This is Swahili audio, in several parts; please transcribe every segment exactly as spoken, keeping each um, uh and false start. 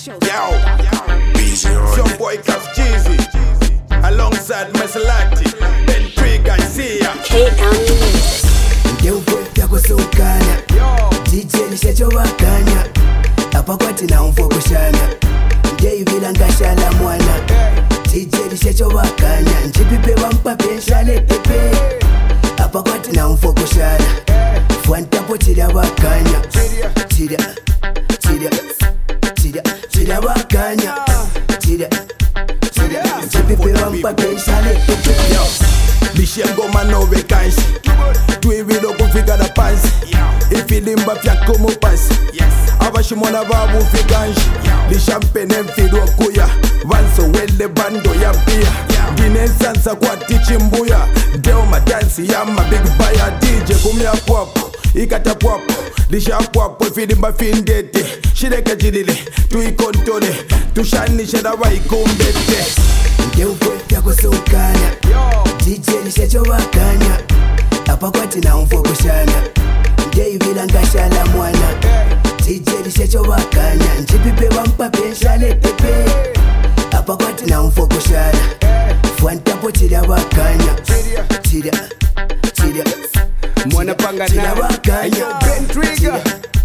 Yo, some boy Kaf Jeezy, alongside Maserati, Ben Trigger, I see ya. Ndeukweta kusukana D J lishachowakanya apa kwati na umfokushana ndeivila ngashala mwana D J lishachowakanya njipipe wampa penshale pepe apa kwati na umfokushana fwantapo chida wakanya chida chida chida chida wakanya chida chida njipipe wampa penshale pepe Bishengoma no vacancy. Tuivilo kufika da pansi. Ifilimba fyako mupasi. Abashimona babu fikanshi. Lishampene mfidu kuya. Vanso wele bando ya pia. Gine sansa kwa tichi mbuya. Deo madansi ya ma big buyer. D J kumia pwapo. Ikata pwapo. Lisha pwapo ifilimba findete. Shireke jilile. Tuikontole. Tushani shedawa ikumbete. Ndeukweta kusukana D J lishachowakanya apa kwati na umfokushana ndeivila ngashala mwana D J lishachowakanya njipipe wampa penshale pepe apa kwati na umfokushana fwantapo chida wakanya chida chida mwana panga na wakanya Ben Trigger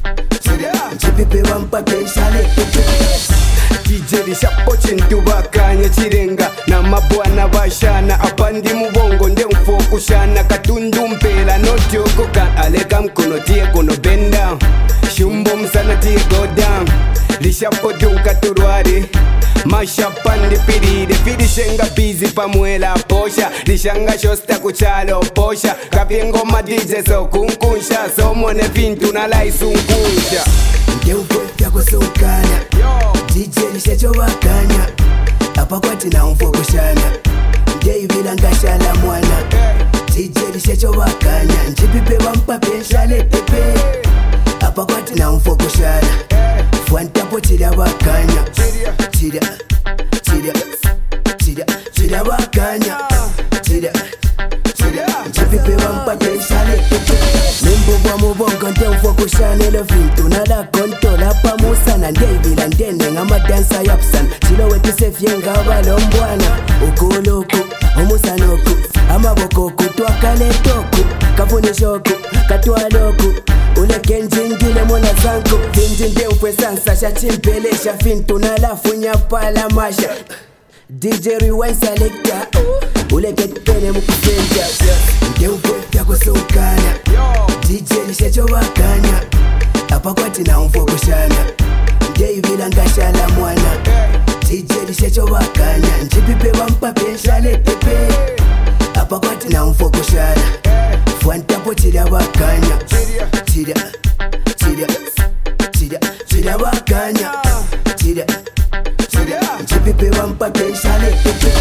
njipipe wampa penshale pepe D J lishapo chintu bakanya chirenga na mabwana bashana apandi mubongo nde mfokushana katundu mpela notyokoka aleka mkono tie kono benda shumbo msana tie go down lishapo dunka turwari mashapandi piride firishenga busy pamwela posha lishanga shosta kuchalo posha kapyengoma D J so kunkunsha somone vintu na laisunkunsha ndeukweta kusukana D J lishachowakanya apa kwati na umfokushana ndeivila ngashala mwana D J lishachowakanya njipipe wampa penshale pepe apa kwati na umfokushana fwantapo chida wakanya chida chida chida chida wakanya chida chida njipipe wampa penshale pepe Nimbubwa mubongo nde umfokushana elo vintu nala kontola pamusana ndeivila ndende nga madansa yapsana chilowetise fyenga balombwana ukuluku omusanoku amabokoku twakaletoku kafunishoku katwaloku ulekenjingile mona zanku vinji ndeupwe sansa shachimpelesha fintu nalafunya pala masha D J rewind selector uleketpene mukusenja ndeukweta kusukana D J lishachowakanya apa kwati na umfokushana ndeivila ngashala mwana D J lishachowakanya njipipe wampa penshale pepe apa kwati na umfokushana fwantapo chida wakanya chida chida chida chida wakanya chida chida njipipe wampa penshale pepe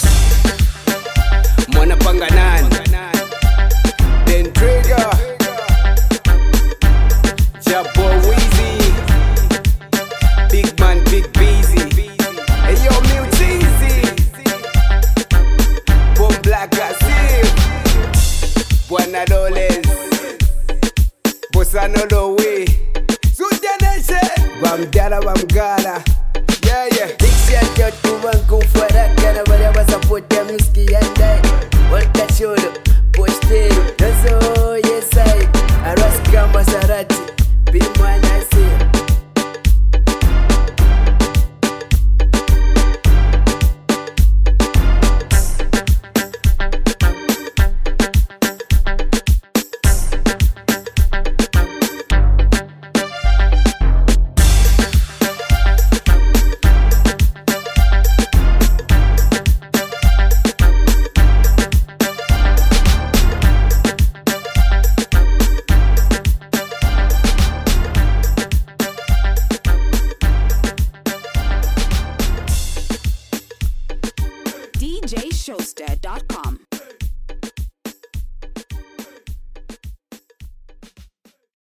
mwana panga nani Ben Trigger Jabo Weezy Big man big busy Hey yo Mil Cheesy Bon Black Azil Buana Doles Bossano Lowe Sudaneshe Bamdala Bamgala Yeah yeah Big shout out to Vanku for that kind of whatever support them Miski and I Walter Cholo Postero That's all yes I Araska Maserati Big man